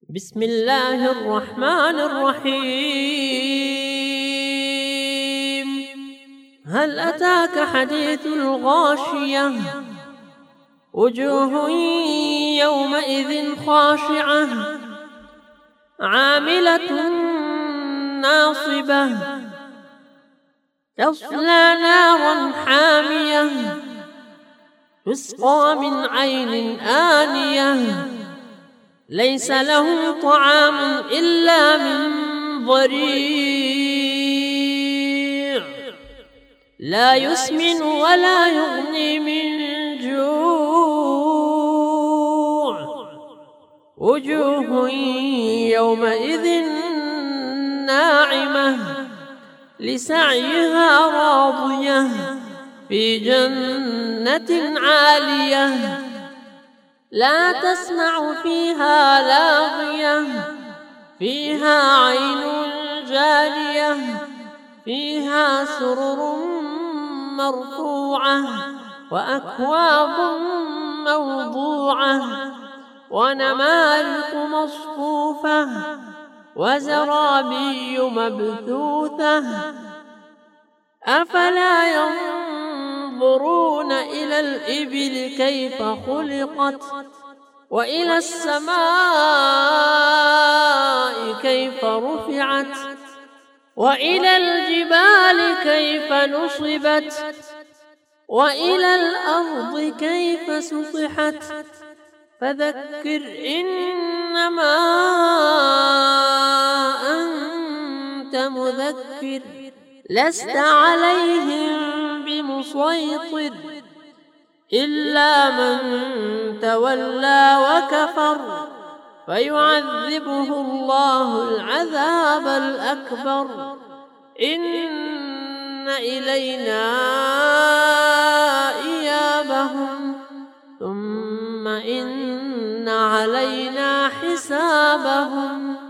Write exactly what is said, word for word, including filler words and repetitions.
بسم الله الرحمن الرحيم. هل أتاك حديث الغاشية؟ وجوه يومئذ خاشعة عاملة ناصبة تصلى نارا حامية تسقى من عين آنية ليس لهم طعام إلا من ضريع لا يسمن ولا يغني من جوع وجوه يومئذ ناعمة لسعيها راضية في جنة عالية لا تسمع فيها لاغية فيها عين جارية فيها سرر مرفوعة وأكواب موضوعة ونمارق مصفوفة وزرابي مبثوثة أفلا ينظرون إلى الإبل كيف خلقت وإلى السماء كيف رفعت وإلى الجبال كيف نصبت وإلى الأرض كيف سطحت فذكر إنما أنت مذكر لست عليهم بمسيطر إلا من تولى وكفر فيعذبه الله العذاب الأكبر إن إلينا إيابهم ثم إن علينا حسابهم